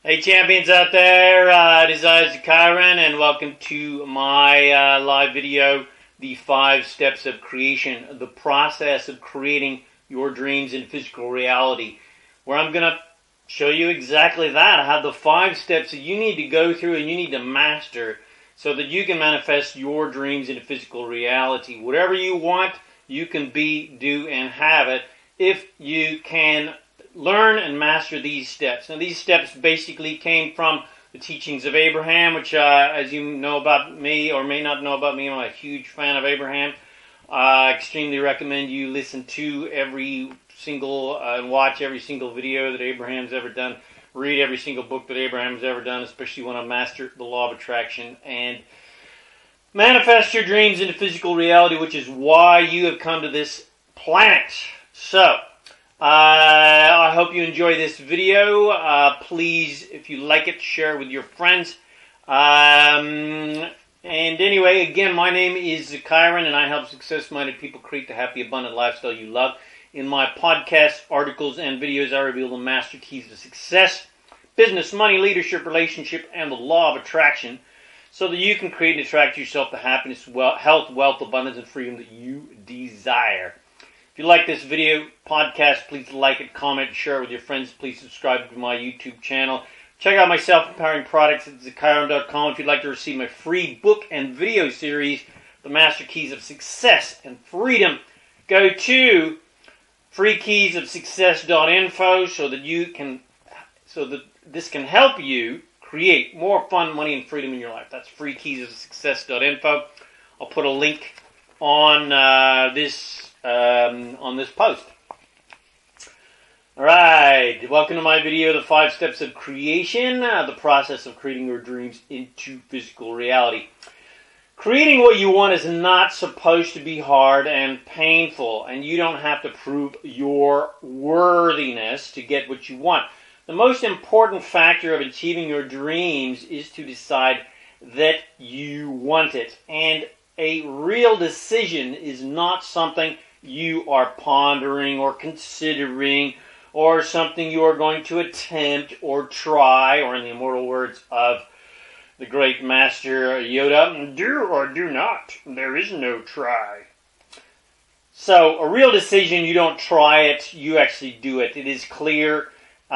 Hey champions out there, it is Isaac Kyron and welcome to my live video, The 5 Steps of Creation, the process of creating your dreams in physical reality, where I'm going to show you exactly that. I have the 5 steps that you need to go through and you need to master so that you can manifest your dreams into physical reality. Whatever you want, you can be, do, and have it if you can learn and master these steps. Now, these steps basically came from the teachings of Abraham, which, as you know about me or may not know about me, I'm a huge fan of Abraham. I extremely recommend you listen to every single and watch every single video that Abraham's ever done. Read every single book that Abraham's ever done, especially when I master the law of attraction and manifest your dreams into physical reality, which is why you have come to this planet. So, I hope you enjoy this video. Please, if you like it, share it with your friends. And anyway, again, my name is Kyron, and I help success-minded people create the happy, abundant lifestyle you love. In my podcasts, articles, and videos, I reveal the master keys to success, business, money, leadership, relationship, and the law of attraction, so that you can create and attract yourself the happiness, health, wealth, abundance, and freedom that you desire. If you like this video, podcast, please like it, comment, share it with your friends. Please subscribe to my YouTube channel. Check out my self-empowering products at Kyron.com if you'd like to receive my free book and video series, The Master Keys of Success and Freedom. Go to freekeysofsuccess.info so that this can help you create more fun, money, and freedom in your life. That's freekeysofsuccess.info. I'll put a link on this post. Alright, welcome to my video, The 5 Steps of Creation, the process of creating your dreams into physical reality. Creating what you want is not supposed to be hard and painful, and you don't have to prove your worthiness to get what you want. The most important factor of achieving your dreams is to decide that you want it, and a real decision is not something you are pondering or considering or something you are going to attempt or try, or in the immortal words of the great master Yoda, do or do not. There is no try. So a real decision, you don't try it, you actually do it. It is clear.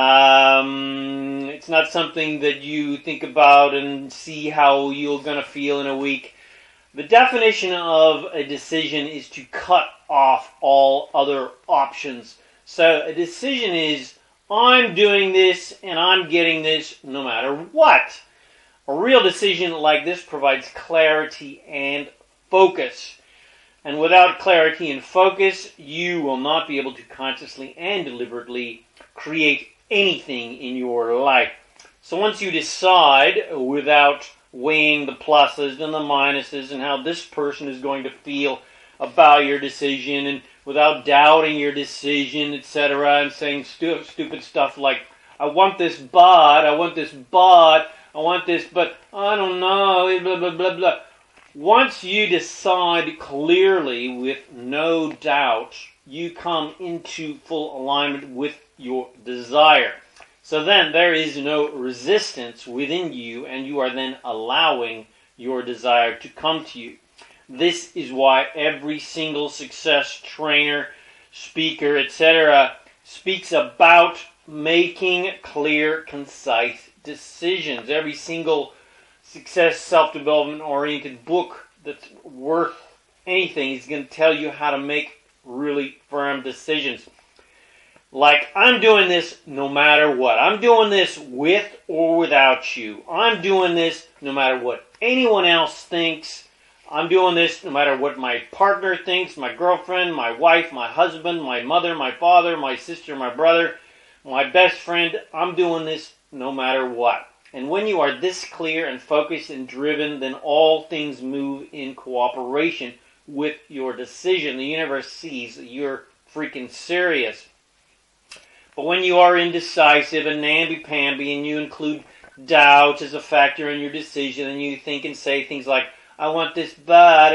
It's not something that you think about and see how you're going to feel in a week. The definition of a decision is to cut off all other options. So a decision is, I'm doing this and I'm getting this no matter what. A real decision like this provides clarity and focus. And without clarity and focus, you will not be able to consciously and deliberately create anything in your life. So once you decide, without weighing the pluses and the minuses and how this person is going to feel about your decision, and without doubting your decision, etc., and saying stupid stuff like, I want this, but I want this, but I want this, but I don't know, blah, blah, blah, blah. Once you decide clearly with no doubt, you come into full alignment with your desire. So then there is no resistance within you, and you are then allowing your desire to come to you. This is why every single success trainer, speaker, etc. speaks about making clear, concise decisions. Every single success, self-development oriented book that's worth anything is going to tell you how to make really firm decisions. Like, I'm doing this no matter what. I'm doing this with or without you. I'm doing this no matter what anyone else thinks. I'm doing this no matter what my partner thinks, my girlfriend, my wife, my husband, my mother, my father, my sister, my brother, my best friend. I'm doing this no matter what. And when you are this clear and focused and driven, then all things move in cooperation with your decision. The universe sees that you're freaking serious. But when you are indecisive and namby-pamby and you include doubt as a factor in your decision and you think and say things like, I want this but,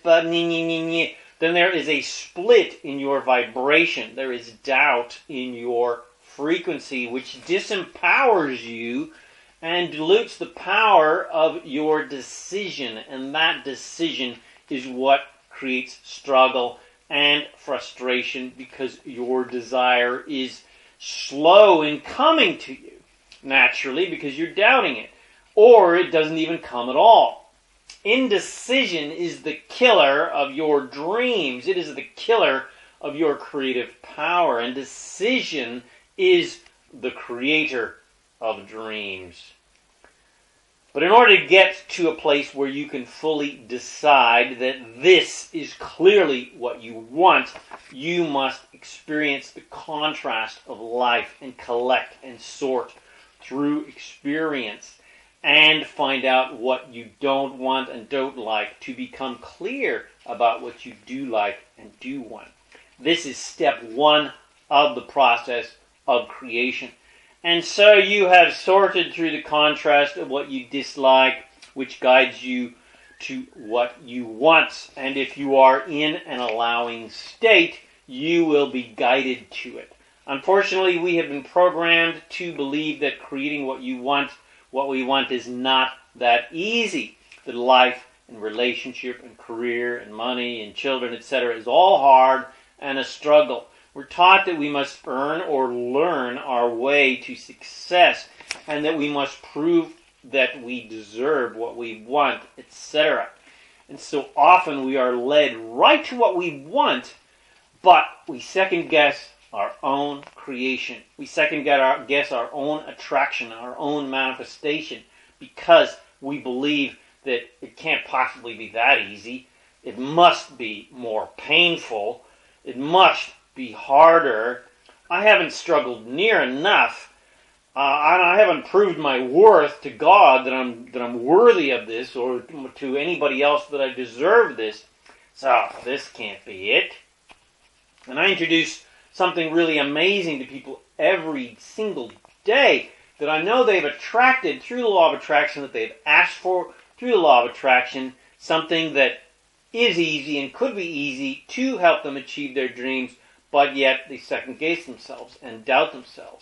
then there is a split in your vibration. There is doubt in your frequency which disempowers you and dilutes the power of your decision. And that decision is what creates struggle and frustration, because your desire is slow in coming to you, naturally, because you're doubting it. Or it doesn't even come at all. Indecision is the killer of your dreams. It is the killer of your creative power. And decision is the creator of dreams. But in order to get to a place where you can fully decide that this is clearly what you want, you must experience the contrast of life and collect and sort through experience and find out what you don't want and don't like, to become clear about what you do like and do want. This is step one of the process of creation. And so you have sorted through the contrast of what you dislike, which guides you to what you want. And if you are in an allowing state, you will be guided to it. Unfortunately, we have been programmed to believe that creating what we want is not that easy. That life and relationship and career and money and children, etc. is all hard and a struggle. We're taught that we must earn or learn our way to success, and that we must prove that we deserve what we want, etc. And so often we are led right to what we want, but we second guess our own creation. We second guess our own attraction, our own manifestation, because we believe that it can't possibly be that easy. It must be more painful. It must be harder. I haven't struggled near enough. And I haven't proved my worth to God that I'm worthy of this, or to anybody else that I deserve this. So this can't be it. And I introduce something really amazing to people every single day that I know they've attracted through the law of attraction, that they've asked for through the law of attraction, something that is easy and could be easy to help them achieve their dreams, but yet they second guess themselves and doubt themselves.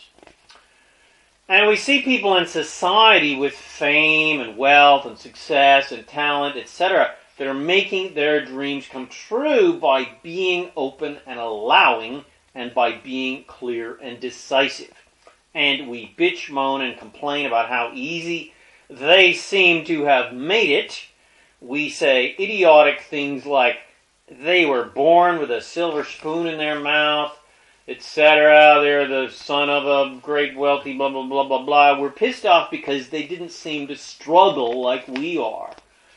And we see people in society with fame and wealth and success and talent, etc., that are making their dreams come true by being open and allowing, and by being clear and decisive. And we bitch, moan, and complain about how easy they seem to have made it. We say idiotic things like they were born with a silver spoon in their mouth, etc. They're the son of a great wealthy blah, blah, blah, blah, blah. We're pissed off because they didn't seem to struggle like we are.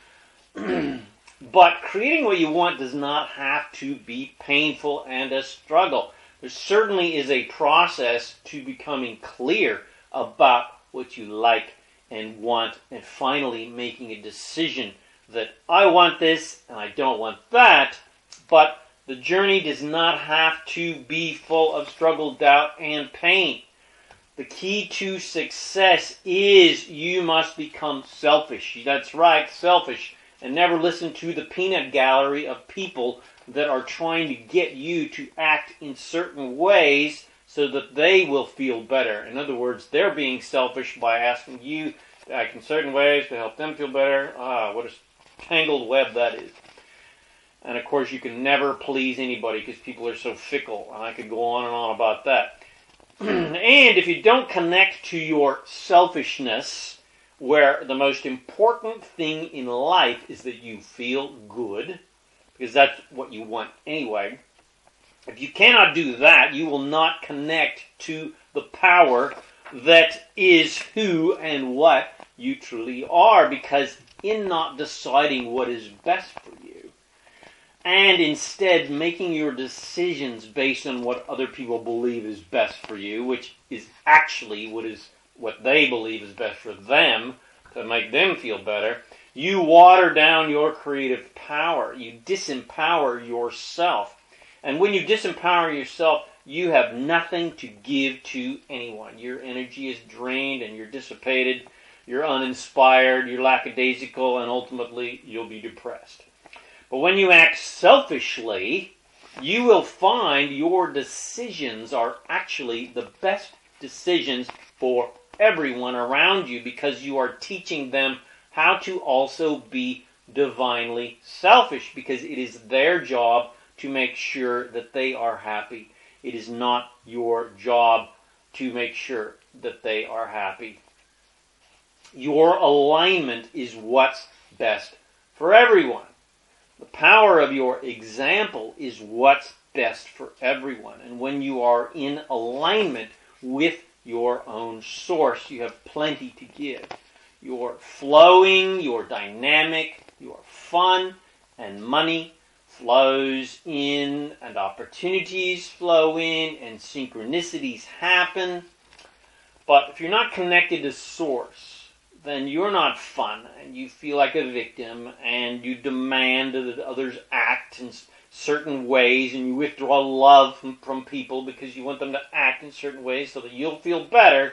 But creating what you want does not have to be painful and a struggle. There certainly is a process to becoming clear about what you like and want, and finally making a decision that I want this and I don't want that. But the journey does not have to be full of struggle, doubt, and pain. The key to success is you must become selfish. That's right, selfish. And never listen to the peanut gallery of people that are trying to get you to act in certain ways so that they will feel better. In other words, they're being selfish by asking you to act in certain ways to help them feel better. What a tangled web that is. And of course, you can never please anybody because people are so fickle. And I could go on and on about that. And if you don't connect to your selfishness, where the most important thing in life is that you feel good, because that's what you want anyway. If you cannot do that, you will not connect to the power that is who and what you truly are, because in not deciding what is best for you, and instead making your decisions based on what other people believe is best for you, which is actually what they believe is best for them to make them feel better, you water down your creative power. You disempower yourself. And when you disempower yourself, you have nothing to give to anyone. Your energy is drained and you're dissipated, you're uninspired, you're lackadaisical, and ultimately you'll be depressed. But when you act selfishly, you will find your decisions are actually the best decisions for everyone around you, because you are teaching them how to also be divinely selfish, because it is their job to make sure that they are happy. It is not your job to make sure that they are happy. Your alignment is what's best for everyone. The power of your example is what's best for everyone. And when you are in alignment with your own source, you have plenty to give. You're flowing, you're dynamic, you're fun, and money flows in, and opportunities flow in, and synchronicities happen. But if you're not connected to source, then you're not fun, and you feel like a victim, and you demand that others act in certain ways, and you withdraw love from people because you want them to act in certain ways so that you'll feel better.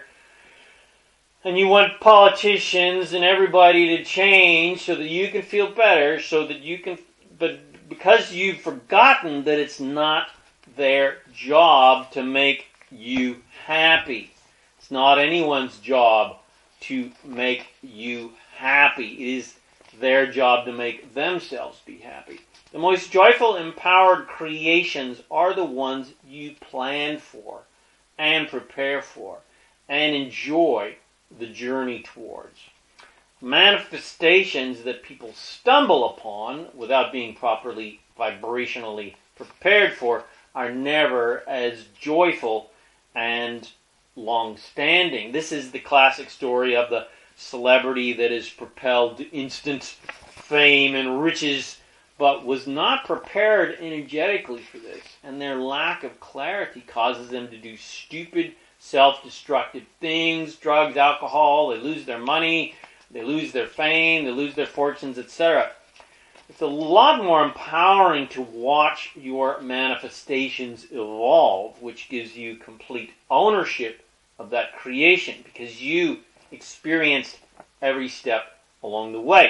And you want politicians and everybody to change so that you can feel better, so that you can, but because you've forgotten that it's not their job to make you happy. It's not anyone's job to make you happy. It is their job to make themselves be happy. The most joyful, empowered creations are the ones you plan for and prepare for and enjoy the journey towards. Manifestations that people stumble upon without being properly vibrationally prepared for are never as joyful and long-standing. This is the classic story of the celebrity that is propelled to instant fame and riches, but was not prepared energetically for this, and their lack of clarity causes them to do stupid, self-destructive things, drugs, alcohol. They lose their money, they lose their fame, they lose their fortunes, etc. It's a lot more empowering to watch your manifestations evolve, which gives you complete ownership of that creation, because you experienced every step along the way.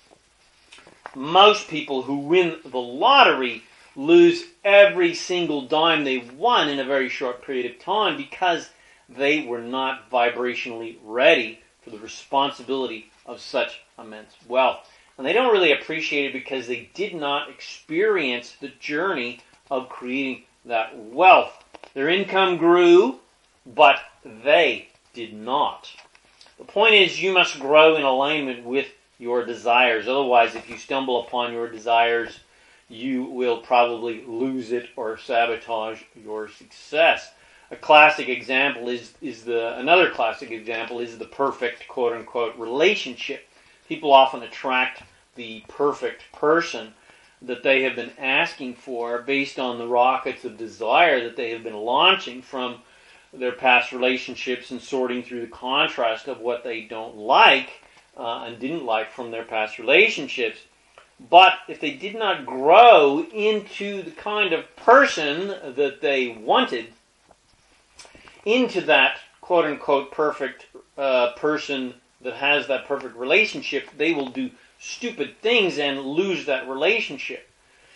Most people who win the lottery lose every single dime they won in a very short period of time because they were not vibrationally ready for the responsibility of such immense wealth. And they don't really appreciate it because they did not experience the journey of creating that wealth. Their income grew, but they did not. The point is, you must grow in alignment with your desires. Otherwise, if you stumble upon your desires, you will probably lose it or sabotage your success. A classic example another classic example is the perfect quote-unquote relationship. People often attract the perfect person that they have been asking for based on the rockets of desire that they have been launching from their past relationships and sorting through the contrast of what they don't like and didn't like from their past relationships. But if they did not grow into the kind of person that they wanted, into that quote-unquote perfect person that has that perfect relationship, they will do stupid things and lose that relationship.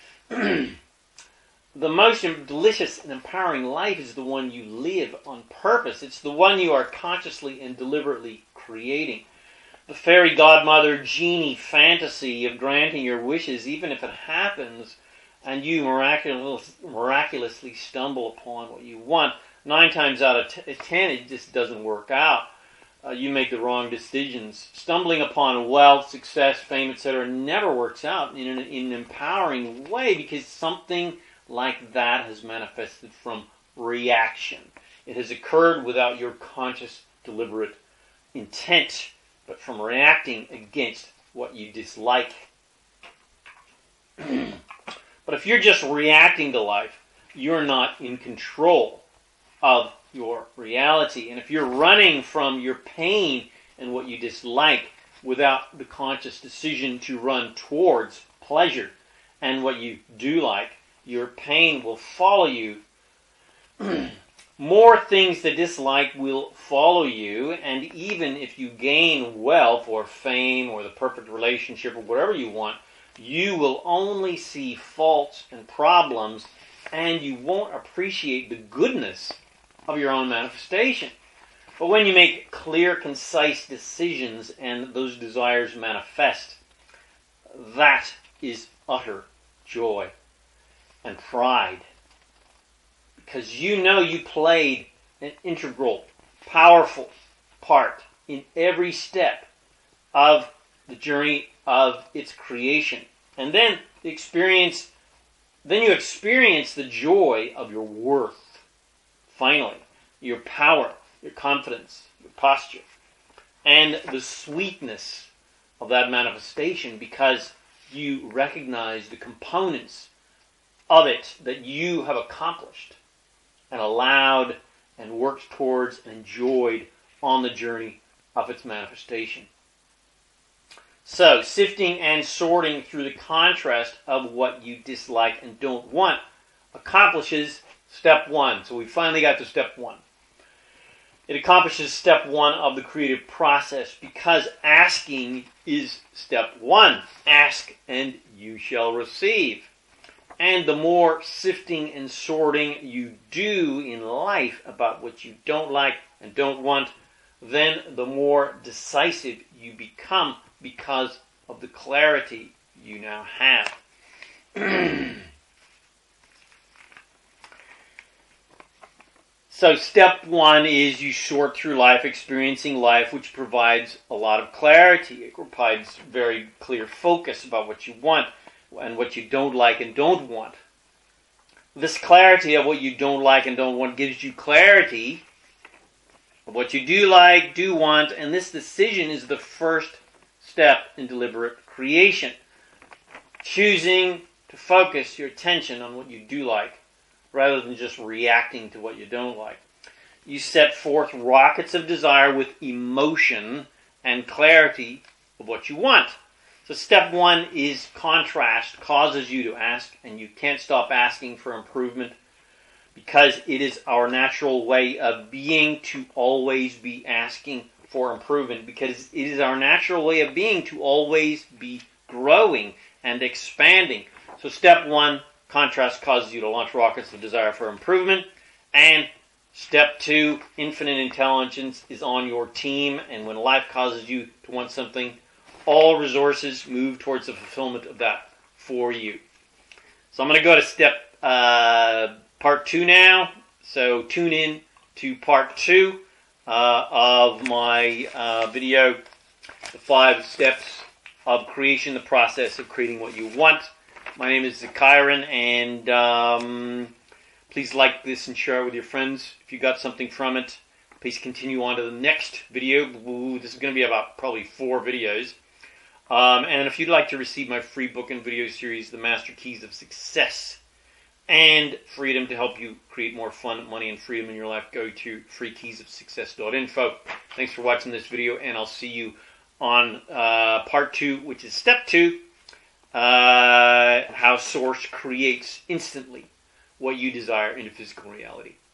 The most delicious and empowering life is the one you live on purpose. It's the one you are consciously and deliberately creating. The fairy godmother genie fantasy of granting your wishes, even if it happens and you miraculously stumble upon what you want, 9 times out of 10 it just doesn't work out. You make the wrong decisions. Stumbling upon wealth, success, fame, etc. never works out in an empowering way, because something like that has manifested from reaction. It has occurred without your conscious, deliberate intent, but from reacting against what you dislike. But if you're just reacting to life, you're not in control of your reality. And if you're running from your pain and what you dislike without the conscious decision to run towards pleasure and what you do like, your pain will follow you. More things to dislike will follow you, and even if you gain wealth or fame or the perfect relationship or whatever you want, you will only see faults and problems, and you won't appreciate the goodness of your own manifestation. But when you make clear, concise decisions and those desires manifest, that is utter joy and pride. Because you know you played an integral, powerful part in every step of the journey of its creation. And then you experience the joy of your worth. Finally, your power, your confidence, your posture, and the sweetness of that manifestation, because you recognize the components of it that you have accomplished and allowed and worked towards and enjoyed on the journey of its manifestation. So, sifting and sorting through the contrast of what you dislike and don't want accomplishes step one. So we finally got to step one. It accomplishes step one of the creative process, because asking is step one. Ask and you shall receive. And the more sifting and sorting you do in life about what you don't like and don't want, then the more decisive you become, because of the clarity you now have. So step one is you sort through life, experiencing life, which provides a lot of clarity. It provides very clear focus about what you want and what you don't like and don't want. This clarity of what you don't like and don't want gives you clarity of what you do like, do want, and this decision is the first step in deliberate creation. Choosing to focus your attention on what you do like, rather than just reacting to what you don't like. You set forth rockets of desire with emotion and clarity of what you want. So step one is contrast, causes you to ask, and you can't stop asking for improvement, because it is our natural way of being to always be asking for improvement, because it is our natural way of being to always be growing and expanding. So step one, contrast, causes you to launch rockets of desire for improvement. And step two, infinite intelligence is on your team, and when life causes you to want something, all resources move towards the fulfillment of that for you. So I'm going to go to step part two now. So tune in to part two of my video, the 5 steps of creation, the process of creating what you want. My name is Kyron, and please like this and share it with your friends if you got something from it. Please continue on to the next video. This is going to be about probably 4 videos. And if you'd like to receive my free book and video series, The Master Keys of Success and Freedom, to help you create more fun, money, and freedom in your life, go to freekeysofsuccess.info. Thanks for watching this video, and I'll see you on part 2, which is step 2, how Source creates instantly what you desire into physical reality.